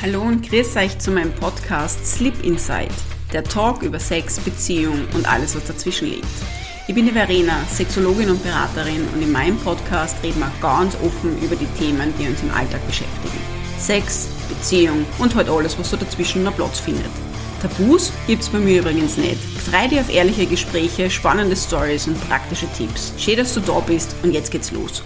Hallo und grüß euch zu meinem Podcast Sleep Inside, der Talk über Sex, Beziehung und alles, was dazwischen liegt. Ich bin die Verena, Sexologin und Beraterin, und in meinem Podcast reden wir ganz offen über die Themen, die uns im Alltag beschäftigen. Sex, Beziehung und halt alles, was so dazwischen noch Platz findet. Tabus gibt's bei mir übrigens nicht. Freu dich auf ehrliche Gespräche, spannende Stories und praktische Tipps. Schön, dass du da bist, und jetzt geht's los.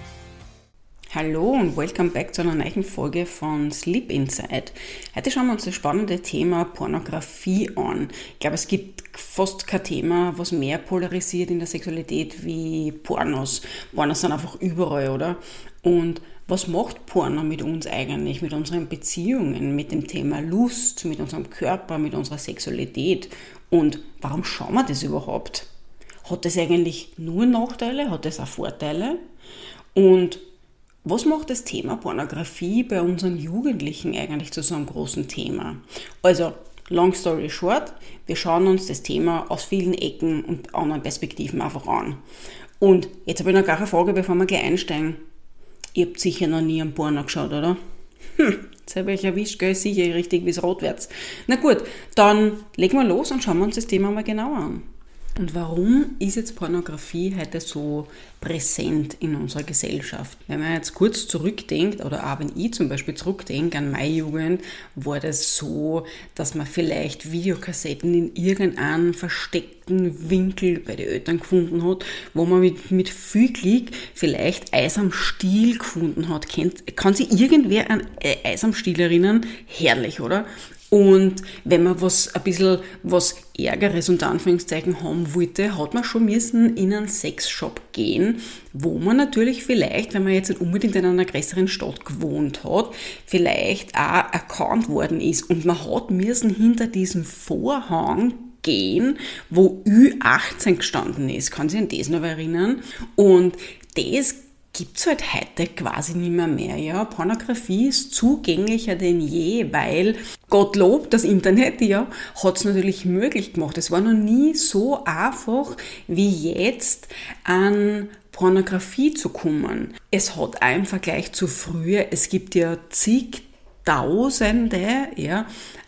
Hallo und welcome back zu einer neuen Folge von Sleep Inside. Heute schauen wir uns das spannende Thema Pornografie an. Ich glaube, es gibt fast kein Thema, was mehr polarisiert in der Sexualität wie Pornos. Pornos sind einfach überall, oder? Und was macht Porno mit uns eigentlich, mit unseren Beziehungen, mit dem Thema Lust, mit unserem Körper, mit unserer Sexualität? Und warum schauen wir das überhaupt? Hat das eigentlich nur Nachteile? Hat das auch Vorteile? Und was macht das Thema Pornografie bei unseren Jugendlichen eigentlich zu so einem großen Thema? Also, long story short, wir schauen uns das Thema aus vielen Ecken und anderen Perspektiven einfach an. Und jetzt habe ich noch gar eine Frage, bevor wir gleich einsteigen. Ihr habt sicher noch nie einen Porno geschaut, oder? Jetzt habe ich erwischt, gell? Sicher richtig bis rotwärts. Na gut, dann legen wir los und schauen wir uns das Thema mal genauer an. Und warum ist jetzt Pornografie heute so präsent in unserer Gesellschaft? Wenn man jetzt kurz zurückdenkt, oder auch wenn ich zum Beispiel zurückdenke an meine Jugend, war das so, dass man vielleicht Videokassetten in irgendeinem versteckten Winkel bei den Eltern gefunden hat, wo man mit viel Glück vielleicht Eis am Stiel gefunden hat. Kann sich irgendwer an Eis am Stiel erinnern? Herrlich, oder? Und wenn man ein bisschen was Ärgeres unter Anführungszeichen haben wollte, hat man schon müssen in einen Sexshop gehen, wo man natürlich vielleicht, wenn man jetzt nicht unbedingt in einer größeren Stadt gewohnt hat, vielleicht auch erkannt worden ist. Und man hat müssen hinter diesem Vorhang gehen, wo Ü18 gestanden ist. Kann sich an das noch erinnern? Und das gibt's halt heute quasi nicht mehr, ja. Pornografie ist zugänglicher denn je, weil Gottlob, das Internet, ja, hat's natürlich möglich gemacht. Es war noch nie so einfach wie jetzt an Pornografie zu kommen. Es hat auch im Vergleich zu früher, es gibt ja zigtausende, ja,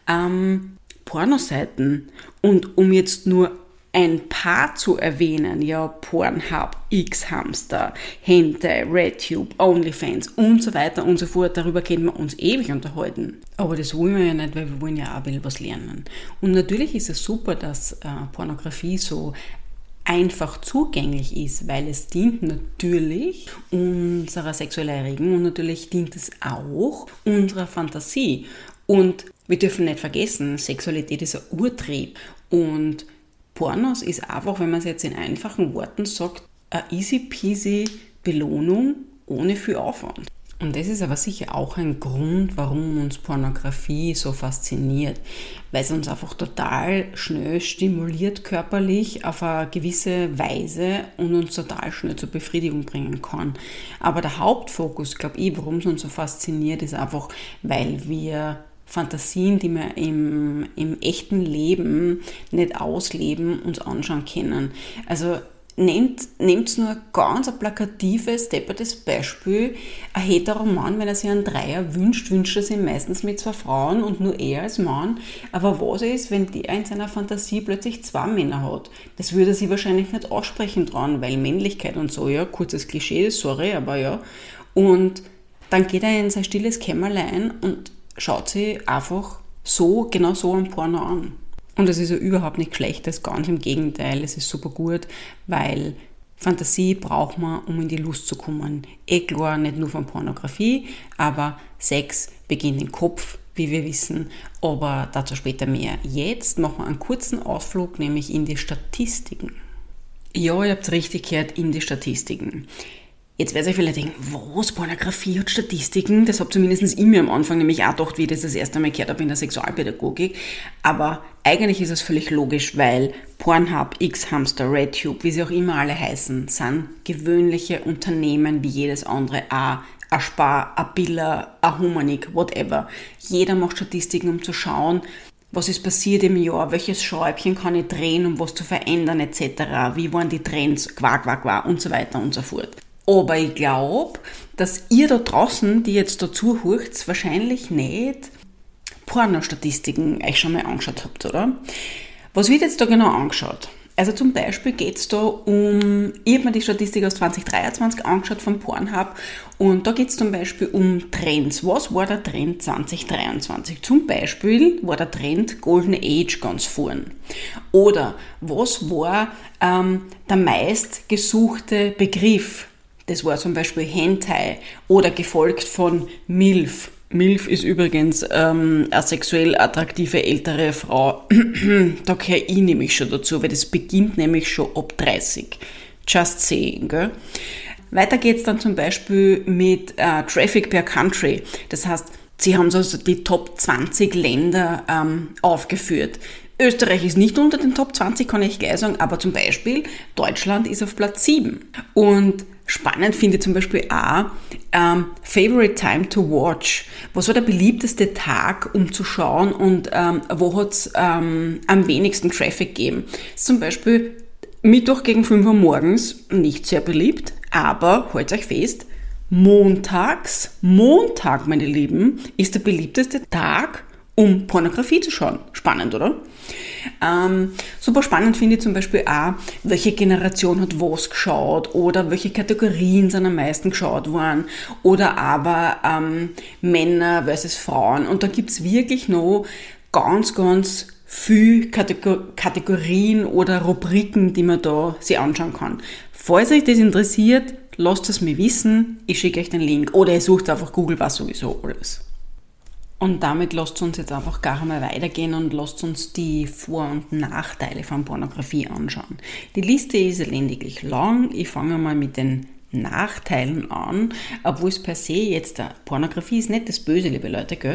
Pornoseiten. Und um jetzt nur ein paar zu erwähnen, ja, Pornhub, X-Hamster, Hentai, RedTube, OnlyFans und so weiter und so fort, darüber können wir uns ewig unterhalten. Aber das wollen wir ja nicht, weil wir wollen ja auch ein bisschen was lernen. Und natürlich ist es super, dass Pornografie so einfach zugänglich ist, weil es dient natürlich unserer sexuellen Erregung und natürlich dient es auch unserer Fantasie. Und wir dürfen nicht vergessen, Sexualität ist ein Urtrieb, und Pornos ist einfach, wenn man es jetzt in einfachen Worten sagt, eine easy peasy Belohnung ohne viel Aufwand. Und das ist aber sicher auch ein Grund, warum uns Pornografie so fasziniert, weil es uns einfach total schnell stimuliert körperlich auf eine gewisse Weise und uns total schnell zur Befriedigung bringen kann. Aber der Hauptfokus, glaube ich, warum es uns so fasziniert, ist einfach, weil wir Fantasien, die wir im echten Leben nicht ausleben, uns anschauen können. Also nehmt nur ein ganz plakatives, deppertes Beispiel. Ein Heteromann, wenn er sich einen Dreier wünscht er sich meistens mit 2 Frauen und nur er als Mann. Aber was ist, wenn der in seiner Fantasie plötzlich 2 Männer hat? Das würde er sich wahrscheinlich nicht aussprechen dran, weil Männlichkeit und so, ja, kurzes Klischee, sorry, aber ja. Und dann geht er in sein stilles Kämmerlein und schaut sich einfach genau so ein Porno an. Und das ist ja überhaupt nicht schlecht, das ganz im Gegenteil, es ist super gut, weil Fantasie braucht man, um in die Lust zu kommen. Klar, nicht nur von Pornografie, aber Sex beginnt im Kopf, wie wir wissen, aber dazu später mehr. Jetzt machen wir einen kurzen Ausflug, nämlich in die Statistiken. Ja, ihr habt es richtig gehört, in die Statistiken. Jetzt werdet ihr vielleicht denken, was, Pornografie hat Statistiken? Das habe zumindest ich mir am Anfang nämlich auch gedacht, wie ich das erste Mal gehört habe in der Sexualpädagogik. Aber eigentlich ist es völlig logisch, weil Pornhub, X-Hamster, RedTube, wie sie auch immer alle heißen, sind gewöhnliche Unternehmen wie jedes andere, ein Spar, ein Biller, ein Humanik, whatever. Jeder macht Statistiken, um zu schauen, was ist passiert im Jahr, welches Schräubchen kann ich drehen, um was zu verändern etc., wie waren die Trends, und so weiter und so fort. Aber ich glaube, dass ihr da draußen, die jetzt dazu hört, wahrscheinlich nicht Pornostatistiken euch schon mal angeschaut habt, oder? Was wird jetzt da genau angeschaut? Also zum Beispiel geht es da um, ich habe mir die Statistik aus 2023 angeschaut vom Pornhub und da geht es zum Beispiel um Trends. Was war der Trend 2023? Zum Beispiel war der Trend Golden Age ganz vorn. Oder was war der meistgesuchte Begriff? Das war zum Beispiel Hentai oder gefolgt von MILF. MILF ist übrigens eine sexuell attraktive ältere Frau. Da gehöre ich nämlich schon dazu, weil das beginnt nämlich schon ab 30. Just saying, gell? Weiter geht's dann zum Beispiel mit Traffic per Country. Das heißt, sie haben also die Top 20 Länder aufgeführt. Österreich ist nicht unter den Top 20, kann ich gleich sagen, aber zum Beispiel Deutschland ist auf Platz 7. Und spannend finde ich zum Beispiel auch Favorite Time to Watch. Was war der beliebteste Tag, um zu schauen und wo hat es am wenigsten Traffic gegeben? Das ist zum Beispiel Mittwoch gegen 5 Uhr morgens, nicht sehr beliebt, aber haltet euch fest, Montag, meine Lieben, ist der beliebteste Tag, um Pornografie zu schauen. Spannend, oder? Super spannend finde ich zum Beispiel auch, welche Generation hat was geschaut oder welche Kategorien sind am meisten geschaut worden oder aber Männer versus Frauen. Und da gibt es wirklich noch ganz, ganz viele Kategorien oder Rubriken, die man da sich anschauen kann. Falls euch das interessiert, lasst es mir wissen, ich schicke euch den Link oder ihr sucht einfach Google, was sowieso alles. Und damit lasst uns jetzt einfach gar einmal weitergehen und lasst uns die Vor- und Nachteile von Pornografie anschauen. Die Liste ist elendiglich lang. Ich fange mal mit den Nachteilen an, obwohl es per se jetzt, Pornografie ist nicht das Böse, liebe Leute, gell?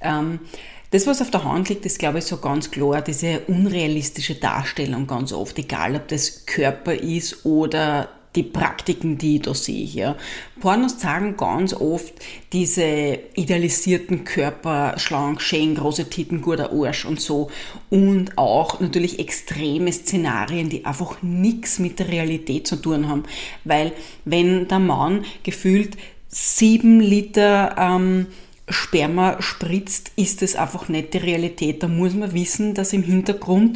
Das, was auf der Hand liegt, ist, glaube ich, so ganz klar, diese unrealistische Darstellung ganz oft, egal ob das Körper ist oder die Praktiken, die ich da sehe. Ja. Pornos zeigen ganz oft diese idealisierten Körper, schlank, schön, große Titten, guter Arsch und so. Und auch natürlich extreme Szenarien, die einfach nichts mit der Realität zu tun haben. Weil wenn der Mann gefühlt 7 Liter Sperma spritzt, ist das einfach nicht die Realität. Da muss man wissen, dass im Hintergrund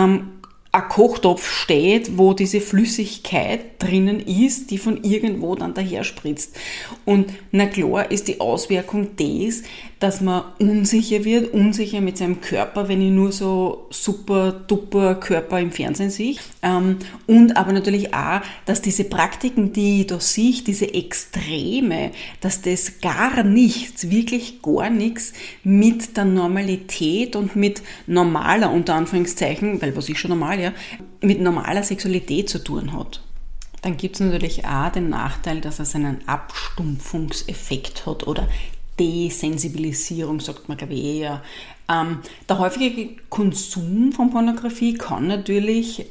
ein Kochtopf steht, wo diese Flüssigkeit drinnen ist, die von irgendwo dann daher spritzt. Und na klar ist die Auswirkung das, dass man unsicher mit seinem Körper, wenn ich nur so super duper Körper im Fernsehen sehe. Und aber natürlich auch, dass diese Praktiken, die ich da sehe, diese Extreme, dass das wirklich gar nichts mit der Normalität und mit normaler, unter Anführungszeichen, weil was ist schon normal, ja, mit normaler Sexualität zu tun hat. Dann gibt es natürlich auch den Nachteil, dass es einen Abstumpfungseffekt hat oder Desensibilisierung, sagt man glaube ich eher. Der häufige Konsum von Pornografie kann natürlich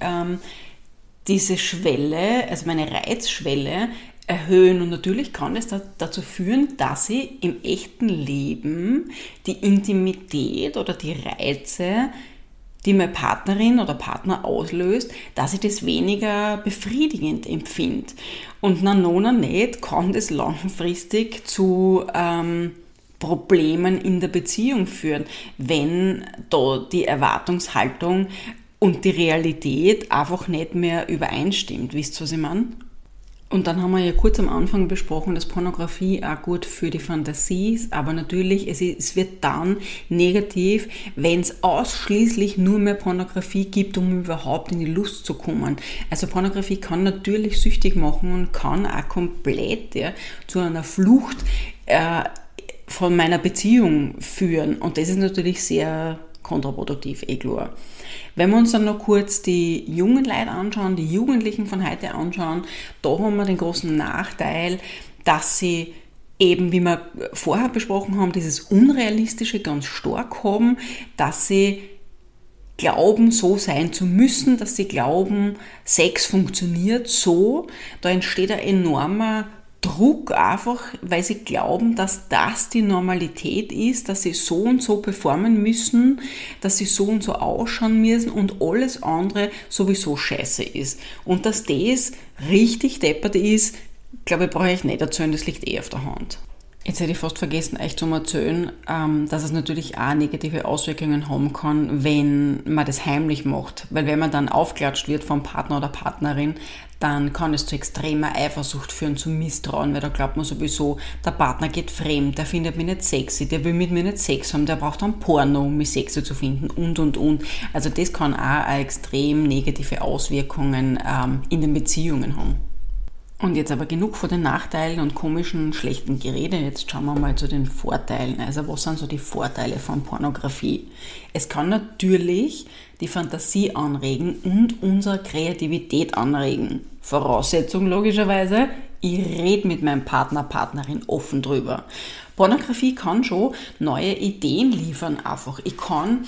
diese Schwelle, also meine Reizschwelle, erhöhen und natürlich kann es dazu führen, dass ich im echten Leben die Intimität oder die Reize, die meine Partnerin oder Partner auslöst, dass ich das weniger befriedigend empfinde. Und noch nicht kann das langfristig zu Problemen in der Beziehung führen, wenn da die Erwartungshaltung und die Realität einfach nicht mehr übereinstimmt. Wisst ihr, was ich meine? Und dann haben wir ja kurz am Anfang besprochen, dass Pornografie auch gut für die Fantasie ist, aber natürlich, es wird dann negativ, wenn es ausschließlich nur mehr Pornografie gibt, um überhaupt in die Lust zu kommen. Also Pornografie kann natürlich süchtig machen und kann auch komplett zu einer Flucht von meiner Beziehung führen. Und das ist natürlich sehr kontraproduktiv, klar. Wenn wir uns dann noch kurz die jungen Leute anschauen, die Jugendlichen von heute anschauen, da haben wir den großen Nachteil, dass sie eben, wie wir vorher besprochen haben, dieses Unrealistische ganz stark haben, dass sie glauben, so sein zu müssen, dass sie glauben, Sex funktioniert so. Da entsteht ein enormer Druck einfach, weil sie glauben, dass das die Normalität ist, dass sie so und so performen müssen, dass sie so und so ausschauen müssen und alles andere sowieso scheiße ist. Und dass das richtig deppert ist, glaube ich, brauche ich nicht erzählen, das liegt auf der Hand. Jetzt hätte ich fast vergessen, euch zu erzählen, dass es natürlich auch negative Auswirkungen haben kann, wenn man das heimlich macht. Weil wenn man dann aufgeklatscht wird vom Partner oder Partnerin, dann kann es zu extremer Eifersucht führen, zu Misstrauen, weil da glaubt man sowieso, der Partner geht fremd, der findet mich nicht sexy, der will mit mir nicht Sex haben, der braucht dann Porno, um mich sexy zu finden und. Also das kann auch extrem negative Auswirkungen in den Beziehungen haben. Und jetzt aber genug von den Nachteilen und komischen, schlechten Gerede. Jetzt schauen wir mal zu den Vorteilen. Also was sind so die Vorteile von Pornografie? Es kann natürlich die Fantasie anregen und unsere Kreativität anregen. Voraussetzung logischerweise, ich rede mit meinem Partner, Partnerin offen drüber. Pornografie kann schon neue Ideen liefern einfach. Ich kann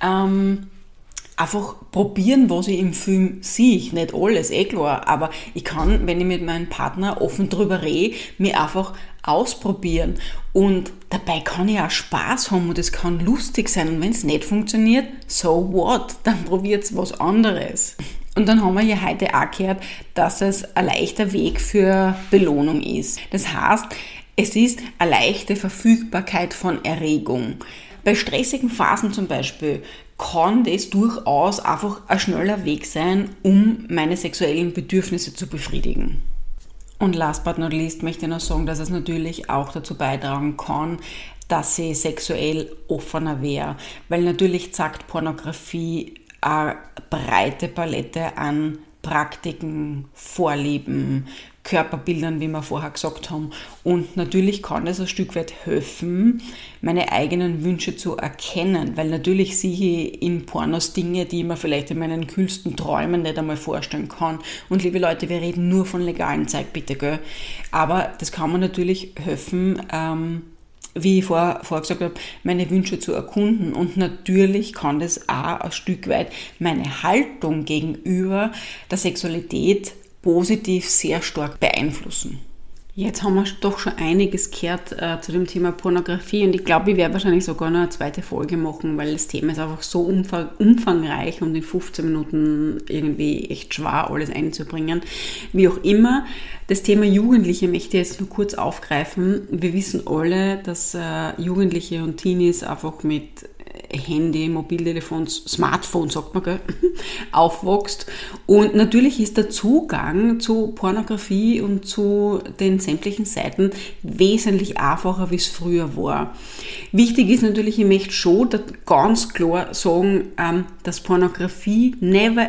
einfach probieren, was ich im Film sehe. Nicht alles, klar, aber ich kann, wenn ich mit meinem Partner offen drüber rede, mich einfach ausprobieren. Und dabei kann ich auch Spaß haben und es kann lustig sein. Und wenn es nicht funktioniert, so what? Dann probiert was anderes. Und dann haben wir ja heute auch gehört, dass es ein leichter Weg für Belohnung ist. Das heißt, es ist eine leichte Verfügbarkeit von Erregung. Bei stressigen Phasen zum Beispiel kann das durchaus einfach ein schneller Weg sein, um meine sexuellen Bedürfnisse zu befriedigen. Und last but not least möchte ich noch sagen, dass es natürlich auch dazu beitragen kann, dass ich sexuell offener wäre. Weil natürlich zeigt Pornografie eine breite Palette an Praktiken, Vorlieben, Körperbildern, wie wir vorher gesagt haben. Und natürlich kann es ein Stück weit helfen, meine eigenen Wünsche zu erkennen, weil natürlich sehe ich in Pornos Dinge, die ich mir vielleicht in meinen kühlsten Träumen nicht einmal vorstellen kann. Und liebe Leute, wir reden nur von legalen Zeug, bitte, gell? Aber das kann mir natürlich helfen, wie ich vorher gesagt habe, meine Wünsche zu erkunden. Und natürlich kann das auch ein Stück weit meine Haltung gegenüber der Sexualität positiv sehr stark beeinflussen. Jetzt haben wir doch schon einiges gehört zu dem Thema Pornografie und ich glaube, ich werde wahrscheinlich sogar noch eine zweite Folge machen, weil das Thema ist einfach so umfangreich und in 15 Minuten irgendwie echt schwer, alles einzubringen. Wie auch immer, das Thema Jugendliche möchte ich jetzt nur kurz aufgreifen. Wir wissen alle, dass Jugendliche und Teenies einfach mit Handy, Mobiltelefons, Smartphone, sagt man, gell, aufwächst. Und natürlich ist der Zugang zu Pornografie und zu den sämtlichen Seiten wesentlich einfacher, wie es früher war. Wichtig ist natürlich, ich möchte schon ganz klar sagen, dass Pornografie never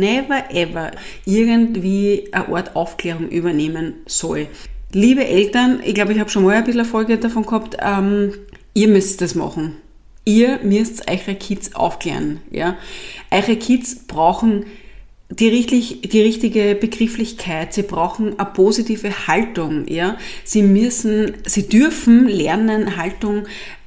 ever irgendwie eine Art Aufklärung übernehmen soll. Liebe Eltern, ich glaube, ich habe schon mal ein bisschen eine Folge davon gehabt, ihr müsst das machen. Ihr müsst eure Kids aufklären. Ja? Eure Kids brauchen die richtige Begrifflichkeit, sie brauchen eine positive Haltung. Ja? Sie dürfen lernen, Haltung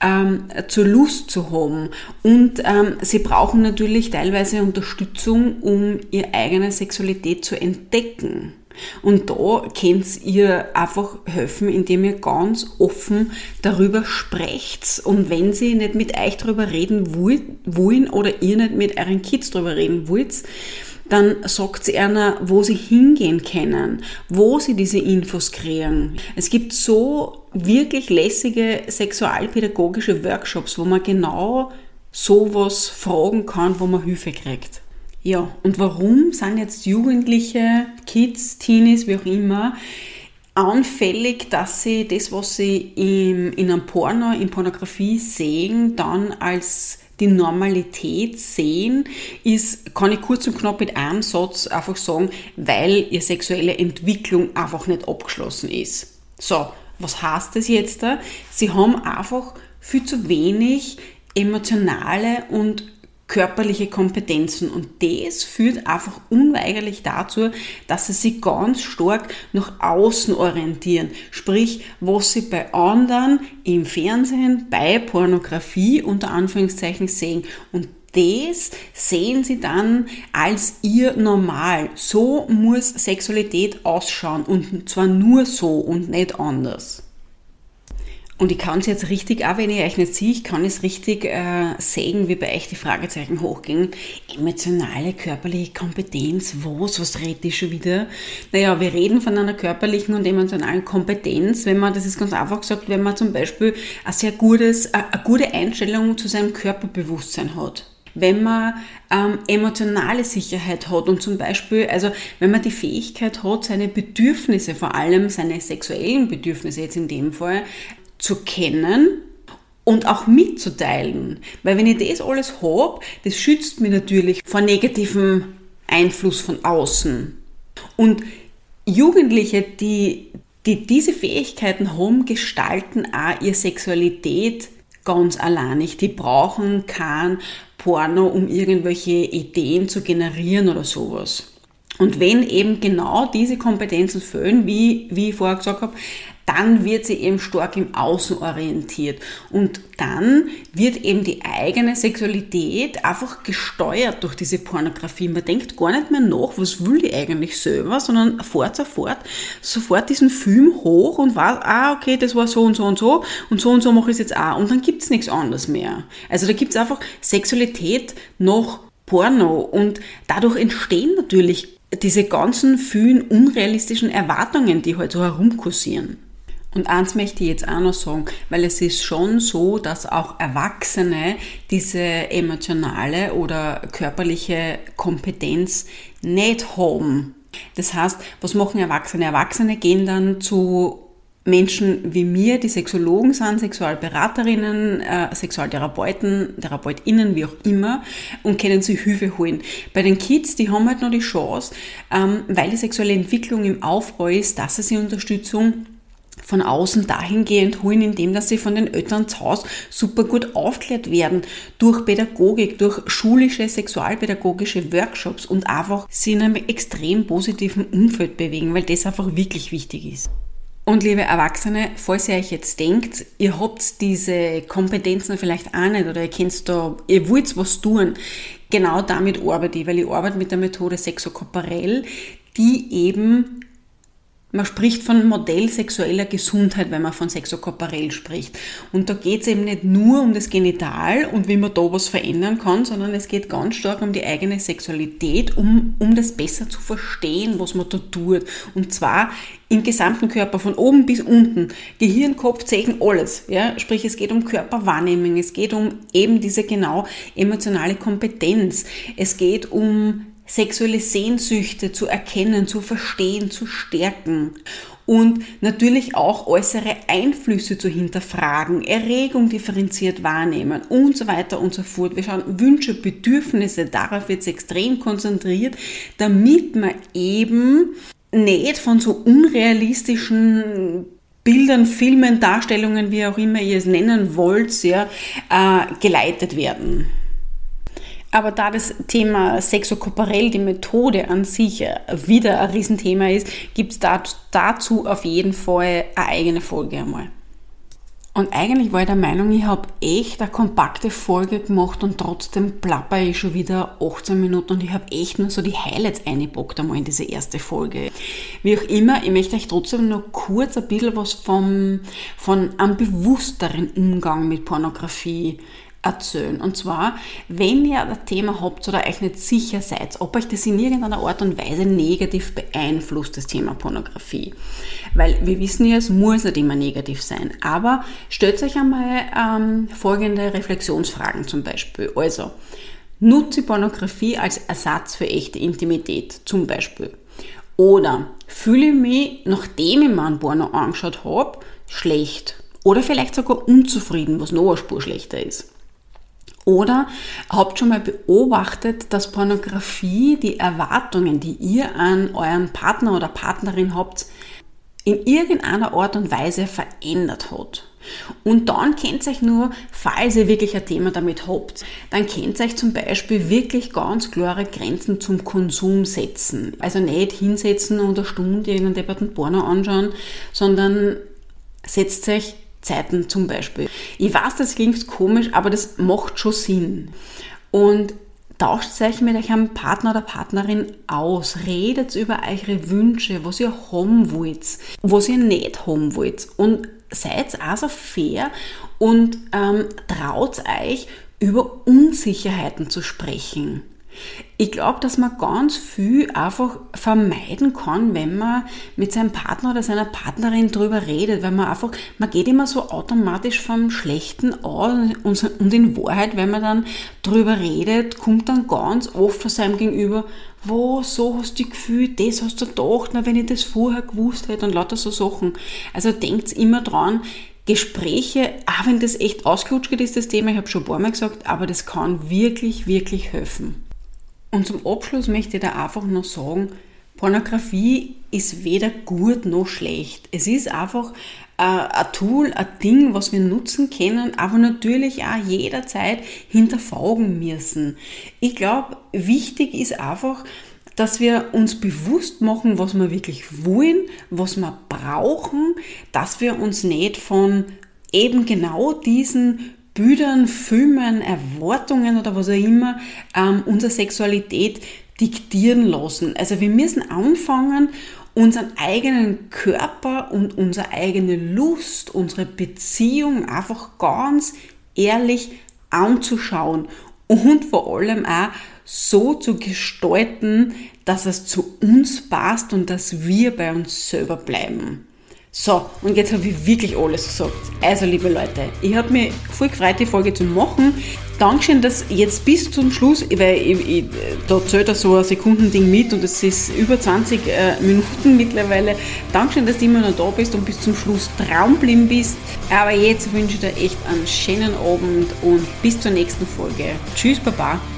zur Lust zu haben. Und sie brauchen natürlich teilweise Unterstützung, um ihre eigene Sexualität zu entdecken. Und da könnt ihr einfach helfen, indem ihr ganz offen darüber sprecht. Und wenn sie nicht mit euch darüber reden wollen oder ihr nicht mit euren Kids darüber reden wollt, dann sagt sie einer, wo sie hingehen können, wo sie diese Infos kriegen. Es gibt so wirklich lässige sexualpädagogische Workshops, wo man genau sowas fragen kann, wo man Hilfe kriegt. Ja, und warum sind jetzt Jugendliche, Kids, Teenies, wie auch immer, anfällig, dass sie das, was sie in einem Porno, in Pornografie sehen, dann als die Normalität sehen, kann ich kurz und knapp mit einem Satz einfach sagen, weil ihre sexuelle Entwicklung einfach nicht abgeschlossen ist. So, was heißt das jetzt da? Sie haben einfach viel zu wenig emotionale und körperliche Kompetenzen und das führt einfach unweigerlich dazu, dass sie sich ganz stark nach außen orientieren, sprich, was sie bei anderen im Fernsehen, bei Pornografie unter Anführungszeichen sehen und das sehen sie dann als ihr Normal. So muss Sexualität ausschauen und zwar nur so und nicht anders. Und ich kann es jetzt richtig, auch wenn ich euch nicht sehe, ich kann es richtig sehen, wie bei euch die Fragezeichen hochgehen. Emotionale, körperliche Kompetenz, was redet ich schon wieder? Naja, wir reden von einer körperlichen und emotionalen Kompetenz, wenn man, das ist ganz einfach gesagt, wenn man zum Beispiel eine gute Einstellung zu seinem Körperbewusstsein hat. Wenn man emotionale Sicherheit hat und zum Beispiel, also wenn man die Fähigkeit hat, seine Bedürfnisse, vor allem seine sexuellen Bedürfnisse jetzt in dem Fall, zu kennen und auch mitzuteilen. Weil wenn ich das alles habe, das schützt mich natürlich vor negativem Einfluss von außen. Und Jugendliche, die diese Fähigkeiten haben, gestalten auch ihre Sexualität ganz alleinig. Die brauchen kein Porno, um irgendwelche Ideen zu generieren oder sowas. Und wenn eben genau diese Kompetenzen fehlen, wie ich vorher gesagt habe, dann wird sie eben stark im Außen orientiert. Und dann wird eben die eigene Sexualität einfach gesteuert durch diese Pornografie. Man denkt gar nicht mehr nach, was will ich eigentlich selber, sondern sofort diesen Film hoch und weiß, okay, das war so und so und so mache ich es jetzt auch. Und dann gibt's nichts anderes mehr. Also da gibt's einfach Sexualität nach Porno und dadurch entstehen natürlich diese ganzen vielen unrealistischen Erwartungen, die halt so herumkursieren. Und eins möchte ich jetzt auch noch sagen, weil es ist schon so, dass auch Erwachsene diese emotionale oder körperliche Kompetenz nicht haben. Das heißt, was machen Erwachsene? Erwachsene gehen dann zu Menschen wie mir, die Sexologen sind, Sexualberaterinnen, Sexualtherapeuten, TherapeutInnen, wie auch immer, und können sich Hilfe holen. Bei den Kids, die haben halt noch die Chance, weil die sexuelle Entwicklung im Aufbau ist, dass sie Unterstützung von außen dahingehend holen, indem dass sie von den Eltern zu Hause super gut aufgeklärt werden, durch Pädagogik, durch schulische, sexualpädagogische Workshops und einfach sie in einem extrem positiven Umfeld bewegen, weil das einfach wirklich wichtig ist. Und liebe Erwachsene, falls ihr euch jetzt denkt, ihr habt diese Kompetenzen vielleicht auch nicht oder ihr wollt was tun, genau damit arbeite ich, weil ich arbeite mit der Methode Sexokorporell, die eben, man spricht von Modell sexueller Gesundheit, wenn man von Sexokorporell spricht. Und da geht es eben nicht nur um das Genital und wie man da was verändern kann, sondern es geht ganz stark um die eigene Sexualität, um das besser zu verstehen, was man da tut. Und zwar im gesamten Körper, von oben bis unten. Gehirn, Kopf, Zehen, alles. Ja? Sprich, es geht um Körperwahrnehmung, es geht um eben diese genau emotionale Kompetenz. Es geht um sexuelle Sehnsüchte zu erkennen, zu verstehen, zu stärken und natürlich auch äußere Einflüsse zu hinterfragen, Erregung differenziert wahrnehmen und so weiter und so fort. Wir schauen Wünsche, Bedürfnisse, darauf wird es extrem konzentriert, damit man eben nicht von so unrealistischen Bildern, Filmen, Darstellungen, wie auch immer ihr es nennen wollt, geleitet werden. Aber da das Thema Sexokorporell, die Methode an sich wieder ein Riesenthema ist, gibt es dazu auf jeden Fall eine eigene Folge einmal. Und eigentlich war ich der Meinung, ich habe echt eine kompakte Folge gemacht und trotzdem plapper ich schon wieder 18 Minuten und ich habe echt nur so die Highlights eingepackt einmal in diese erste Folge. Wie auch immer, ich möchte euch trotzdem noch kurz ein bisschen was von einem bewussteren Umgang mit Pornografie erzählen. Und zwar, wenn ihr ein Thema habt oder euch nicht sicher seid, ob euch das in irgendeiner Art und Weise negativ beeinflusst, das Thema Pornografie. Weil wir wissen ja, es muss nicht immer negativ sein. Aber stellt euch einmal folgende Reflexionsfragen zum Beispiel. Also, nutze Pornografie als Ersatz für echte Intimität zum Beispiel. Oder fühle ich mich, nachdem ich mir ein Porno angeschaut habe, schlecht. Oder vielleicht sogar unzufrieden, was noch eine Spur schlechter ist. Oder habt schon mal beobachtet, dass Pornografie die Erwartungen, die ihr an euren Partner oder Partnerin habt, in irgendeiner Art und Weise verändert hat. Und dann könnt ihr euch nur, falls ihr wirklich ein Thema damit habt, dann könnt ihr euch zum Beispiel wirklich ganz klare Grenzen zum Konsum setzen. Also nicht hinsetzen und eine Stunde irgendeinen depperten Porno anschauen, sondern setzt euch Zeiten zum Beispiel. Ich weiß, das klingt komisch, aber das macht schon Sinn. Und tauscht euch mit eurem Partner oder Partnerin aus. Redet über eure Wünsche, was ihr haben wollt, was ihr nicht haben wollt. Und seid auch so fair und traut euch, über Unsicherheiten zu sprechen. Ich glaube, dass man ganz viel einfach vermeiden kann, wenn man mit seinem Partner oder seiner Partnerin drüber redet, weil man geht immer so automatisch vom Schlechten an und in Wahrheit, wenn man dann drüber redet, kommt dann ganz oft von seinem Gegenüber, so hast du gefühlt, das hast du gedacht, na, wenn ich das vorher gewusst hätte und lauter so Sachen. Also denkt immer dran, Gespräche, auch wenn das echt ausgelutscht ist, das Thema, ich habe schon ein paar Mal gesagt, aber das kann wirklich, wirklich helfen. Und zum Abschluss möchte ich da einfach noch sagen, Pornografie ist weder gut noch schlecht. Es ist einfach ein Tool, ein Ding, was wir nutzen können, aber natürlich auch jederzeit hinterfragen müssen. Ich glaube, wichtig ist einfach, dass wir uns bewusst machen, was wir wirklich wollen, was wir brauchen, dass wir uns nicht von eben genau diesen Bildern, Filmen, Erwartungen oder was auch immer unsere Sexualität diktieren lassen. Also wir müssen anfangen, unseren eigenen Körper und unsere eigene Lust, unsere Beziehung einfach ganz ehrlich anzuschauen und vor allem auch so zu gestalten, dass es zu uns passt und dass wir bei uns selber bleiben. So, und jetzt habe ich wirklich alles gesagt. Also, liebe Leute, ich habe mich voll gefreut, die Folge zu machen. Dankeschön, dass jetzt bis zum Schluss, weil da zählt da so ein Sekundending mit und es ist über 20 Minuten mittlerweile. Dankeschön, dass du immer noch da bist und bis zum Schluss dran geblieben bist. Aber jetzt wünsche ich dir echt einen schönen Abend und bis zur nächsten Folge. Tschüss, Baba.